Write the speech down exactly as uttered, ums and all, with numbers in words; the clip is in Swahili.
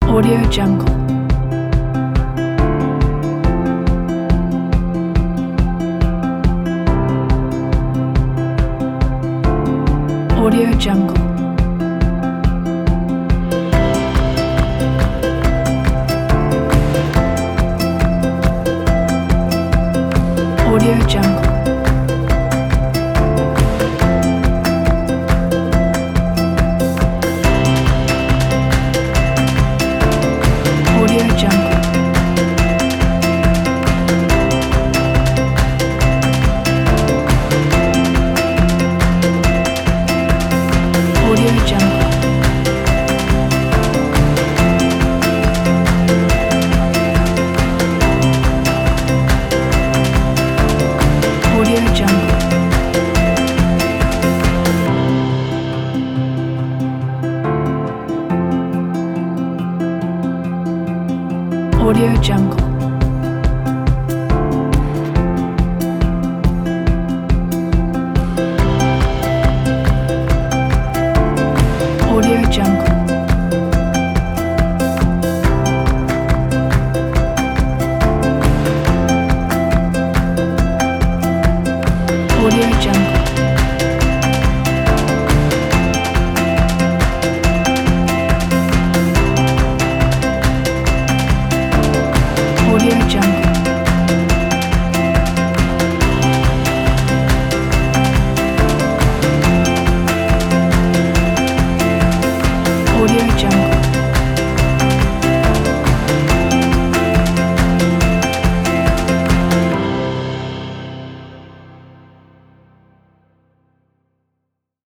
Audio Jungle. Audio Jungle. Audio Jungle. Audio Jungle. Audio Jungle. Audio Jungle. Audio Jungle. Audio Jungle. Audio Jungle. Audio Jungle. Audio Jungle.